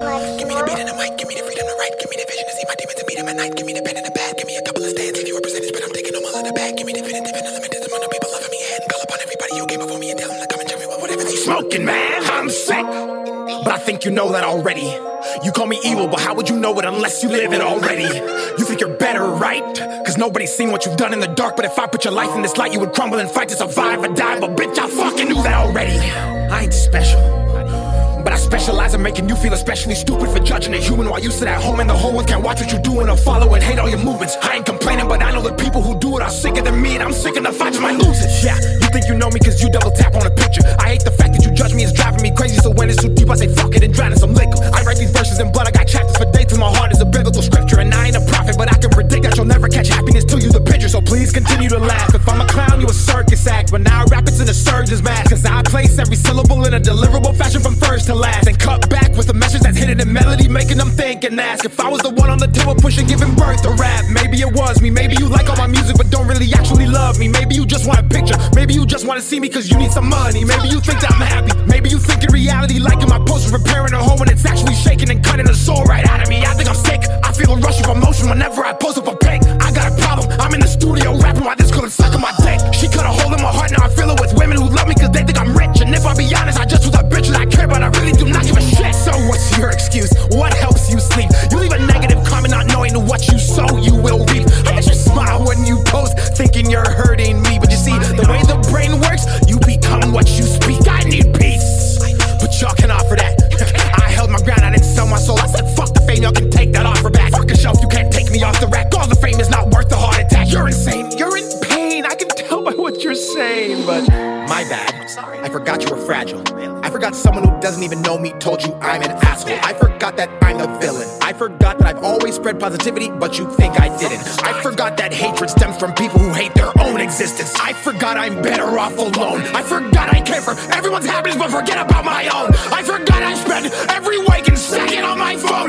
Give me the beat and the mic, give me the freedom to write, give me the vision to see my demons and meet them at night, give me the pen and the pad, give me a couple of stands, give you a percentage, but I'm taking all of the bag, give me definitive and unlimited amount of people loving me and call upon everybody who came before me and tell them to come and tell me whatever they smoking, man. I'm sick, but I think you know that already. You call me evil, but how would you know it unless you live it already? You think you're better, right? Cause nobody's seen what you've done in the dark, but if I put your life in this light, you would crumble and fight to survive or die. But bitch, I fucking knew that already. I ain't special, but I specialize in making you feel especially stupid for judging a human while you sit at home and the whole world can't watch what you're doing or follow and hate all your movements. I ain't complaining, but I know the people who do it are sicker than me, and I'm sick enough I just might lose it. Yeah, you think you know me cause you double tap on a picture. I hate the fact that you judge me, it's driving me crazy, so when it's too deep I say fuck it and drown in some liquor. I write these verses in blood, I got chapters for dates, and my heart is a biblical scripture. And I ain't a prophet, but I can predict that you'll never catch happiness till you the picture. So please continue to laugh. If I'm a clown, you a circus act, but now I rap it's in a surgeon's mask. Cause I place every syllable in a deliverable fashion from first to last, and cut back with a message that's hidden in melody, making them think and ask if I was the one on the table pushing, giving birth to rap. Maybe it was me, maybe you like all my music but don't really actually love me. Maybe you just want a picture, maybe you just want to see me cause you need some money. Maybe you think that I'm happy, maybe you think in reality liking my post is repairing a hole when it's actually shaking and cutting the soul right out of me. I think I'm sick, I feel a rush of emotion whenever I post up a pic. I got a problem, I'm in the studio rapping while this girl is sucking my dick. She cut a hole in my heart, now I feel it with women who love me cause they think I'm rich. And if I be honest, I just was a bitch that I care, but I really do not give a shit. So what's your excuse? What helps you sleep? You leave a negative comment not knowing what you sow you will reap. I bet you smile when you post thinking you're hurting me, but you see the way the brain works, you become what you speak. I need peace, but y'all can offer that. I held my ground, I didn't sell my soul. I said fuck the fame, y'all can take that offer back. Fuck a shelf, you can't take me off the rack. All the fame is not worth the heart attack. You're insane, you're in pain, I can tell by what you're saying, but my bad, I forgot you were fragile. I forgot someone who doesn't even know me told you I'm an asshole. I forgot that I'm the villain. I forgot that I've always spread positivity, but you think I didn't. I forgot that hatred stems from people who hate their own existence. I forgot I'm better off alone. I forgot I care for everyone's happiness, but forget about my own. I forgot I spend every waking second on my phone.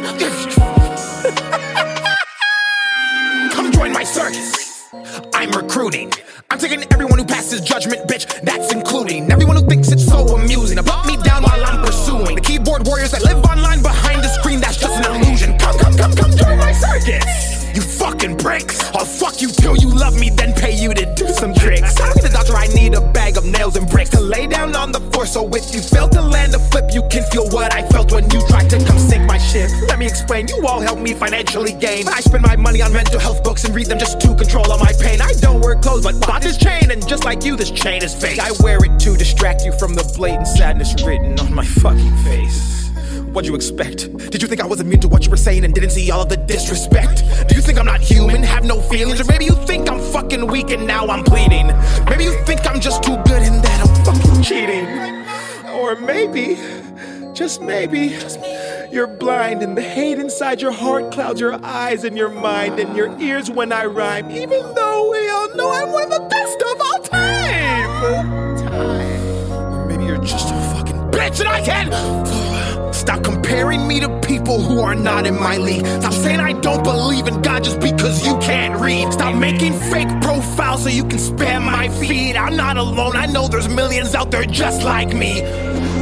Come join my circus, I'm recruiting. I'm taking everyone who passes judgment, bitch, that's including everyone who thinks it's so amusing to put me down while I'm pursuing the keyboard warriors that live online behind the screen. That's just an illusion. Come join my circus, you fucking pricks. I'll fuck you till you love me, then pay you to do some tricks. I'm the doctor, I need a bag of nails and bricks to lay down on the floor, so if you fail to land a flip, you can feel what I felt when you tried to come sink my ship. Let me explain, you all help me financially gain. I spend my money on mental health books and read them just to control all my pain. I don't wear clothes, but bought this chain, and just like you, this chain is fake. I wear it to distract you from the blatant sadness written on my fucking face. What'd you expect? Did you think I was immune to what you were saying and didn't see all of the disrespect? Do you think I'm not human, have no feelings? Or maybe you think I'm fucking weak and now I'm pleading? Maybe you think I'm just too good and that I'm fucking cheating? Or maybe, just maybe, you're blind and the hate inside your heart clouds your eyes and your mind and your ears when I rhyme, even though we all know I'm one of the best of all time. Or maybe you're just a fucking bitch and I can't. Stop comparing me to people who are not in my league. Stop saying I don't believe in God just because you can't read. Stop making fake profiles so you can spam my feed. I'm not alone, I know there's millions out there just like me.